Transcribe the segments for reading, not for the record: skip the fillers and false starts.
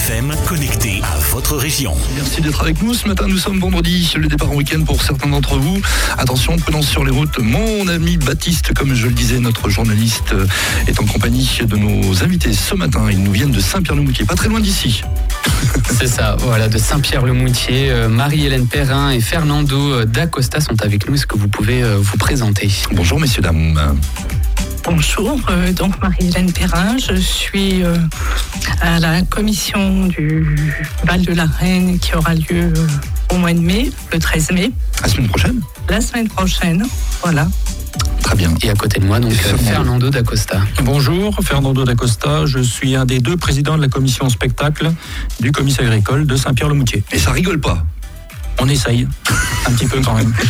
FM, connecté à votre région. Merci d'être avec nous. Ce matin, nous sommes vendredi, le départ en week-end pour certains d'entre vous. Attention, prudence sur les routes. Mon ami Baptiste, comme je le disais, notre journaliste, est en compagnie de nos invités ce matin. Ils nous viennent de Saint-Pierre-le-Moutier, pas très loin d'ici. C'est ça, voilà, de Saint-Pierre-le-Moutier. Marie-Hélène Perrin et Fernando d'Acosta sont avec nous. Est-ce que vous pouvez vous présenter ? Bonjour messieurs, dames. Bonjour, donc Marie-Hélène Perrin, je suis à la commission du Val de la Reine qui aura lieu au mois de mai, le 13 mai. La semaine prochaine ? La semaine prochaine, voilà. Très bien. Et à côté de moi, donc Fernando d'Acosta. Bonjour, Fernando d'Acosta, je suis un des 2 présidents de la commission spectacle du comice agricole de Saint-Pierre-le-Moutier. Et ça rigole pas ? On essaye, un petit peu quand même.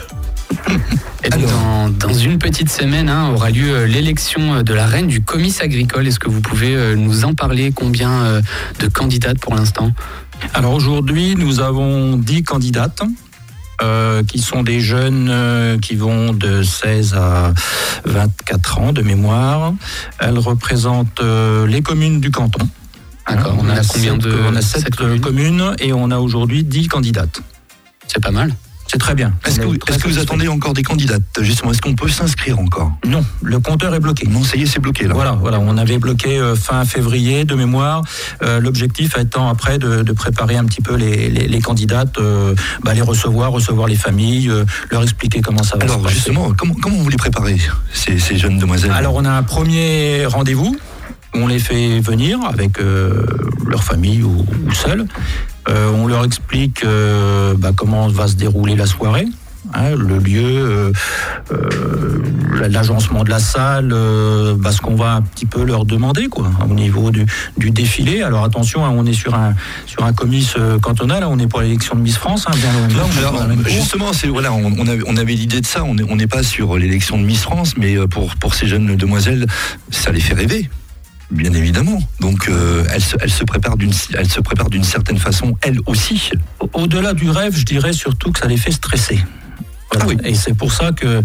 Et donc dans une petite semaine aura lieu l'élection de la reine du comice agricole. Est-ce que vous pouvez nous en parler ? Combien de candidates pour l'instant ? Alors aujourd'hui, nous avons 10 candidates qui sont des jeunes qui vont de 16 à 24 ans de mémoire. Elles représentent les communes du canton. D'accord, on a combien de... On a 7 communes et on a aujourd'hui 10 candidates. C'est pas mal. C'est très bien. Est-ce que vous attendez encore des candidates ? Justement, est-ce qu'on peut s'inscrire encore ? Non, le compteur est bloqué. Non, ça y est, c'est bloqué là. Voilà, on avait bloqué fin février de mémoire. L'objectif étant après de préparer un petit peu les candidates, les recevoir les familles, leur expliquer comment ça va se passer. Alors justement, comment vous les préparez, ces jeunes demoiselles ? Alors on a un premier rendez-vous. On les fait venir avec leur famille ou seuls. On leur explique comment va se dérouler la soirée, le lieu, l'agencement de la salle, ce qu'on va un petit peu leur demander au niveau du défilé. Alors attention, on est sur un comice cantonal, on n'est pas à l'élection de Miss France, bien loin de là. Alors, justement, on avait l'idée de ça, on n'est pas sur l'élection de Miss France, mais pour ces jeunes demoiselles, ça les fait rêver. Bien évidemment. Donc, elle se prépare d'une certaine façon, elle aussi. Au-delà du rêve, je dirais surtout que ça les fait stresser. Voilà. Ah oui. Et c'est pour ça que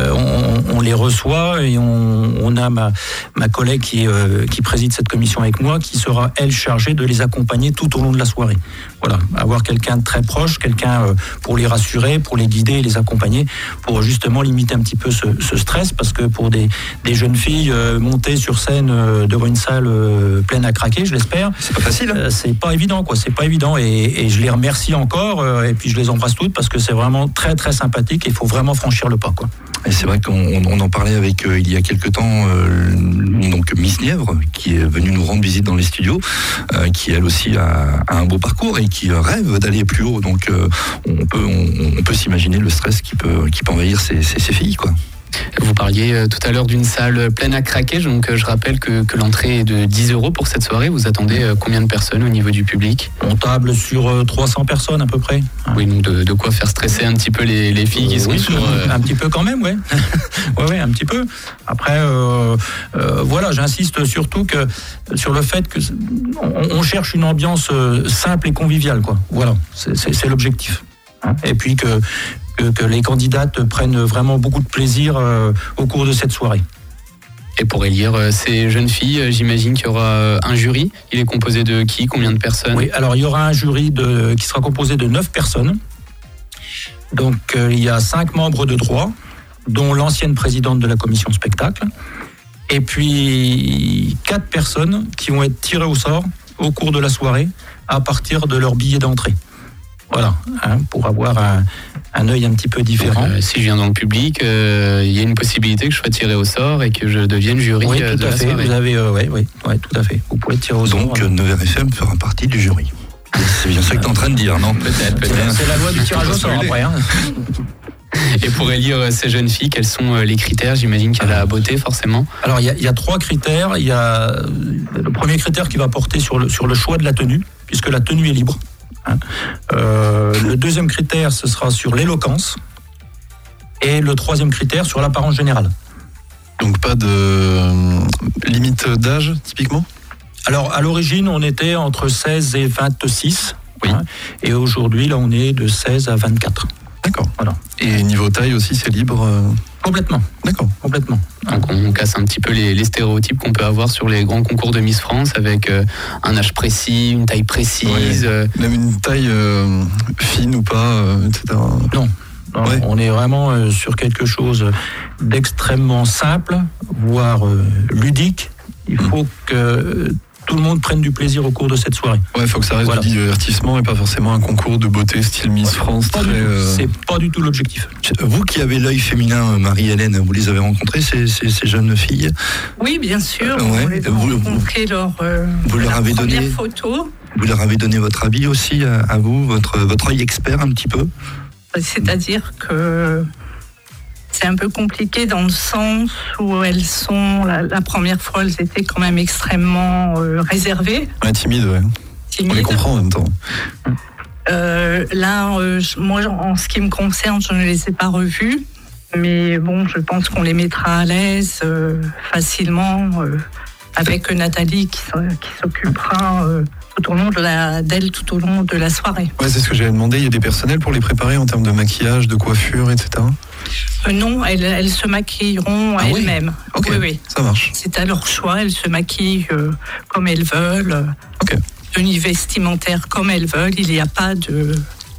on les reçoit et on a ma collègue qui préside cette commission avec moi, qui sera elle chargée de les accompagner tout au long de la soirée. Voilà, avoir quelqu'un de très proche, quelqu'un pour les rassurer, pour les guider et les accompagner, pour justement limiter un petit peu ce stress, parce que pour des jeunes filles monter sur scène devant une salle pleine à craquer, je l'espère. C'est pas facile. C'est pas évident, c'est pas évident. Et je les remercie encore et puis je les embrasse toutes parce que c'est vraiment très très sympathique. Il faut vraiment franchir le pas, Et c'est vrai qu'on en parlait avec il y a quelques temps donc Miss Nièvre qui est venue nous rendre visite dans les studios, qui elle aussi a un beau parcours et qui rêve d'aller plus haut. Donc on peut s'imaginer le stress qui peut envahir ces filles, Vous parliez tout à l'heure d'une salle pleine à craquer, donc je rappelle que l'entrée est de 10 € pour cette soirée. Vous attendez combien de personnes au niveau du public ? On table sur 300 personnes à peu près. Oui, donc de quoi faire stresser un petit peu les filles qui sont sur... Un petit peu quand même, ouais. ouais, un petit peu. Après, j'insiste surtout sur le fait que on cherche une ambiance simple et conviviale, Voilà, c'est l'objectif. Et puis que les candidates prennent vraiment beaucoup de plaisir au cours de cette soirée. Et pour élire ces jeunes filles, j'imagine qu'il y aura un jury. Il est composé de qui ? Combien de personnes ? Oui, alors il y aura un jury qui sera composé de 9 personnes. Donc il y a 5 membres de droit, dont l'ancienne présidente de la commission spectacle. Et puis 4 personnes qui vont être tirées au sort au cours de la soirée à partir de leur billet d'entrée. Voilà, pour avoir un œil un petit peu différent. Donc, si je viens dans le public, il y a une possibilité que je sois tiré au sort et que je devienne jury de la soirée. Vous avez, oui, tout à fait. Vous pouvez tirer au sort. Donc, Nevers FM fera partie du jury. C'est bien ça que tu es en train de dire, non ? Peut-être. C'est la loi du tirage au sort après. Et pour élire ces jeunes filles, quels sont les critères ? J'imagine qu'il y a la beauté, forcément. Alors, il y a 3 critères. Il y a le premier critère qui va porter sur le choix de la tenue, puisque la tenue est libre. Le deuxième critère, ce sera sur l'éloquence. Et le troisième critère, sur l'apparence générale. Donc pas de limite d'âge, typiquement ? Alors, à l'origine, on était entre 16 et 26. Oui. Et aujourd'hui, là, on est de 16 à 24. D'accord. Voilà. Et niveau taille aussi, c'est libre Complètement. D'accord. Complètement. Donc on casse un petit peu les stéréotypes qu'on peut avoir sur les grands concours de Miss France avec un âge précis, une taille précise. Même une taille fine ou pas, etc. Non. Ouais. On est vraiment sur quelque chose d'extrêmement simple, voire ludique. Il faut que tout le monde prenne du plaisir au cours de cette soirée. Ouais, il faut que ça reste du divertissement et pas forcément un concours de beauté style Miss France. C'est pas du tout l'objectif. Vous qui avez l'œil féminin, Marie-Hélène, vous les avez rencontrées, ces jeunes filles? Oui, bien sûr. On les a rencontrées lors vous leur avez première donné photo. Vous leur avez donné votre avis aussi à vous, votre œil expert un petit peu? C'est-à-dire que c'est un peu compliqué dans le sens où elles sont, la première fois, elles étaient quand même extrêmement réservées. Ouais, timides, ouais. On les comprend en même temps. Moi, en ce qui me concerne, je ne les ai pas revues. Mais bon, je pense qu'on les mettra à l'aise facilement avec Nathalie qui s'occupera tout au long d'elle tout au long de la soirée. Ouais, c'est ce que j'avais demandé. Il y a des personnels pour les préparer en termes de maquillage, de coiffure, etc. Non, elles se maquilleront elles-mêmes. Ok, oui. Ça marche. C'est à leur choix, elles se maquillent comme elles veulent. Ok. Tenue vestimentaire comme elles veulent. Il n'y a pas de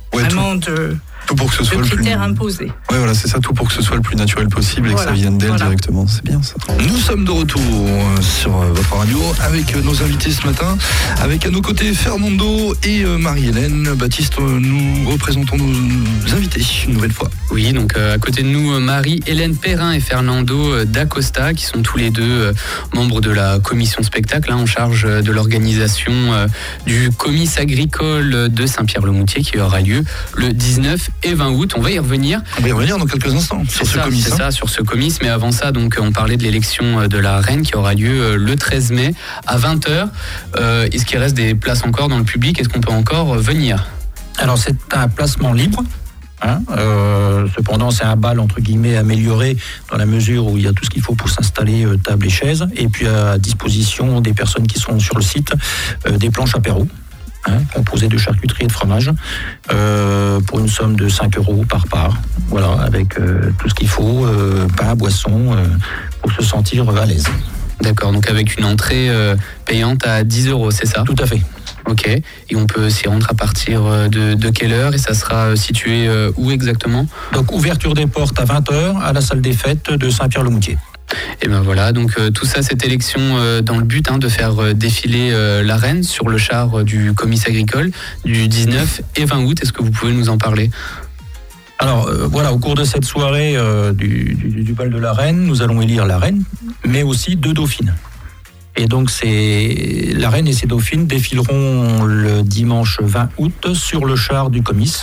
tout pour que ce soit critères imposés. Ouais, voilà, c'est ça, tout pour que ce soit le plus naturel possible et que ça vienne d'elle directement. C'est bien ça. Nous sommes de retour sur votre radio avec nos invités ce matin, avec à nos côtés Fernando et Marie-Hélène. Baptiste, nous représentons nos invités une nouvelle fois. Oui, donc à côté de nous, Marie-Hélène Perrin et Fernando D'Acosta, qui sont tous les deux membres de la commission spectacle, en charge de l'organisation du comice agricole de Saint-Pierre-le-Moutier, qui aura lieu le 19 et 20 août. On va y revenir. On va y revenir dans quelques instants sur ce comice. C'est ça, sur ce comice. Mais avant ça, donc, on parlait de l'élection de la reine qui aura lieu le 13 mai à 20h. Est-ce qu'il reste des places encore dans le public? Est-ce qu'on peut encore venir? Alors, c'est un placement libre. Cependant, c'est un bal entre guillemets amélioré dans la mesure où il y a tout ce qu'il faut pour s'installer, table et chaises. Et puis à disposition des personnes qui sont sur le site, des planches apéro. Composé de charcuterie et de fromage pour une somme de 5 € par part, voilà, avec tout ce qu'il faut, pain, boisson, pour se sentir à l'aise. D'accord, donc avec une entrée payante à 10 €, c'est ça? Tout à fait. Ok, et on peut s'y rendre à partir de quelle heure et ça sera situé où exactement? Donc ouverture des portes à 20h à la salle des fêtes de Saint-Pierre-le-Moutier. Et ben voilà, donc tout ça, cette élection dans le but de faire défiler la reine sur le char du comice agricole du 19 et 20 août. Est-ce que vous pouvez nous en parler? Alors voilà, au cours de cette soirée du bal de la reine, nous allons élire la reine, mais aussi 2 dauphines. Et donc la reine et ses dauphines défileront le dimanche 20 août sur le char du comice.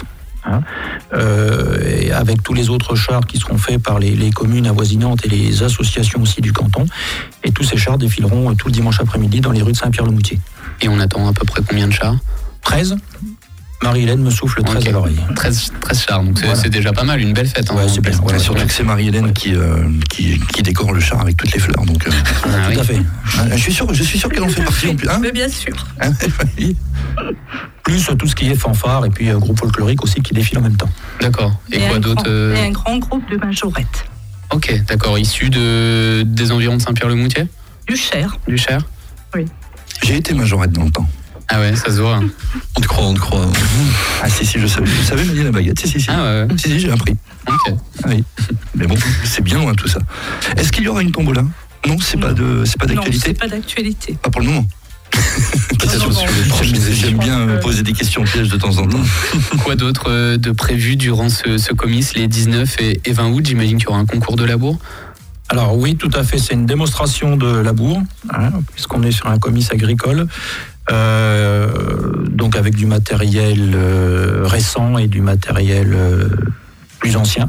Et avec tous les autres chars qui seront faits par les communes avoisinantes et les associations aussi du canton. Et tous ces chars défileront tout le dimanche après-midi dans les rues de Saint-Pierre-le-Moutier. Et on attend à peu près combien de chars? 13. Marie-Hélène me souffle 13 à l'oreille. 13 chars, donc c'est déjà pas mal, une belle fête. Ouais, c'est bien. Ouais, surtout que c'est Marie-Hélène qui décore le char avec toutes les fleurs. Donc, tout à fait. Je suis sûr qu'elle en fait partie. Mais bien sûr. Plus tout ce qui est fanfare et puis groupe folklorique aussi qui défile en même temps. D'accord. Et quoi d'autre? Et un grand groupe de majorettes. Ok, d'accord. Issu des environs de Saint-Pierre-le-Moutier? Du Cher. Du Cher? Oui. J'ai été majorette dans le temps. Ah ouais, ça se voit. On te croit. Ah si, je savais. Vous savez manier la baguette? Si. Ah ouais. Si, j'ai appris. Ok. Ah, oui. Mais bon, c'est bien loin tout ça. Est-ce qu'il y aura une tombola? Non, c'est pas d'actualité. Non, c'est pas d'actualité. Pas pour le moment. J'aime bien poser des questions pièges de temps en temps. Quoi d'autre de prévu durant ce comice, les 19 et 20 août? J'imagine qu'il y aura un concours de labour. Alors oui, tout à fait, c'est une démonstration de labour, puisqu'on est sur un comice agricole, donc avec du matériel récent et du matériel plus ancien,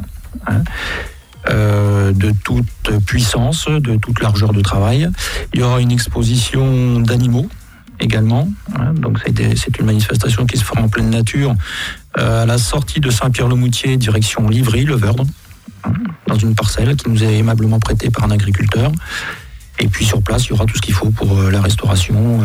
de toute puissance, de toute largeur de travail. Il y aura une exposition d'animaux également, donc c'est une manifestation qui se fera en pleine nature à la sortie de Saint-Pierre-le-Moutier, direction Livry, le Verdre, dans une parcelle qui nous est aimablement prêtée par un agriculteur. Et puis sur place, il y aura tout ce qu'il faut pour la restauration,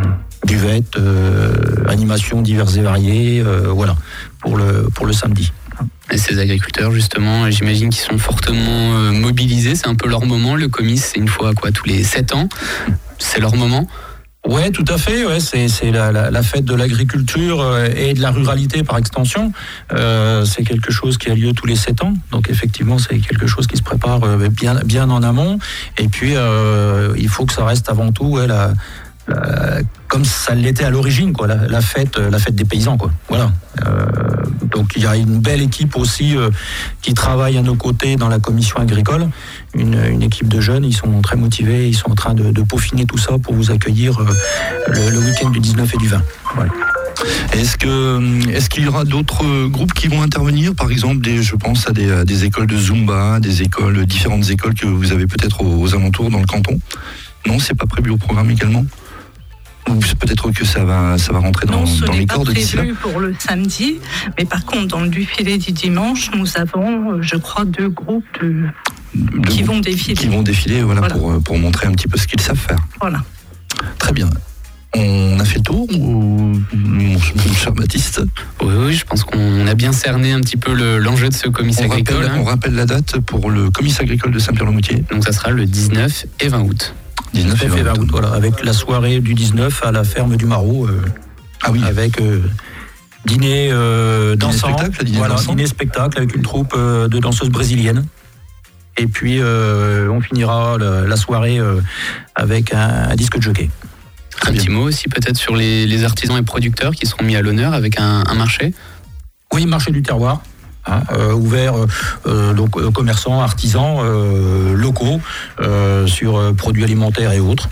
buvette, animations diverses et variées, voilà, pour le samedi. Et ces agriculteurs, justement, j'imagine qu'ils sont fortement mobilisés. C'est un peu leur moment. Le comice, c'est une fois tous les 7 ans. C'est leur moment. Ouais, tout à fait. Ouais, c'est la fête de l'agriculture et de la ruralité par extension. C'est quelque chose qui a lieu tous les 7 ans. Donc effectivement, c'est quelque chose qui se prépare bien en amont. Et puis, il faut que ça reste avant tout comme ça l'était à l'origine, quoi, la fête des paysans, quoi. Voilà. Donc il y a une belle équipe aussi qui travaille à nos côtés dans la commission agricole, une équipe de jeunes, ils sont très motivés, ils sont en train de peaufiner tout ça pour vous accueillir le week-end du 19 et du 20. Voilà. Est-ce qu'il y aura d'autres groupes qui vont intervenir, par exemple je pense à des écoles de Zumba, différentes écoles que vous avez peut-être aux alentours dans le canton? Non, c'est pas prévu au programme également? Ou peut-être que ça va rentrer dans les cordes d'ici là. Non, ce n'est pas prévu pour le samedi, mais par contre, dans le défilé du dimanche, nous avons, je crois, 2 groupes qui vont défiler. Qui vont défiler, voilà. Pour montrer un petit peu ce qu'ils savent faire. Voilà. Très bien. On a fait le tour, mon cher Baptiste? Oui, je pense qu'on a bien cerné un petit peu l'enjeu de ce comice agricole. On rappelle la date pour le comice agricole de Saint-Pierre-le-Moutier. Donc ça sera le 19 et 20 août. 19 et 20 août, voilà, avec la soirée du 19 à la ferme du Marot. Avec dîner dansant, dîner spectacle avec une troupe de danseuses brésiliennes. Et puis on finira la soirée avec un disque de jockey. Un petit mot aussi peut-être sur les artisans et producteurs qui seront mis à l'honneur avec un marché. Oui, marché du terroir. Ouvert donc commerçants, artisans locaux sur produits alimentaires et autres,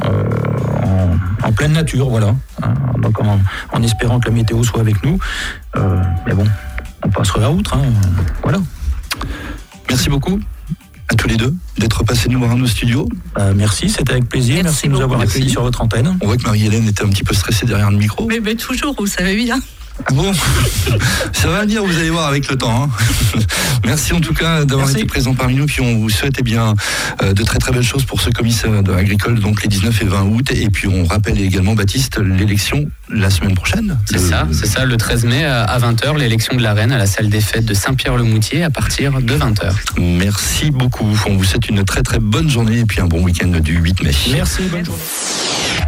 en pleine nature, voilà. Donc en espérant que la météo soit avec nous, mais bon, on passera outre, voilà. Merci beaucoup à tous les deux d'être passés nous voir à nos studios. Merci, c'était avec plaisir. Merci de nous avoir accueillis sur votre antenne. On voit que Marie-Hélène était un petit peu stressée derrière le micro. Mais toujours, vous savez bien. Ah bon, ça va venir, vous allez voir avec le temps. Merci en tout cas d'avoir été présent parmi nous. Puis on vous souhaite de très très belles choses pour ce comice agricole, donc les 19 et 20 août. Et puis on rappelle également, Baptiste, l'élection la semaine prochaine. C'est ça, le 13 mai à 20h, l'élection de la reine à la salle des fêtes de Saint-Pierre-le-Moutier à partir de 20h. Merci beaucoup. On vous souhaite une très très bonne journée et puis un bon week-end du 8 mai. Merci, bonne journée.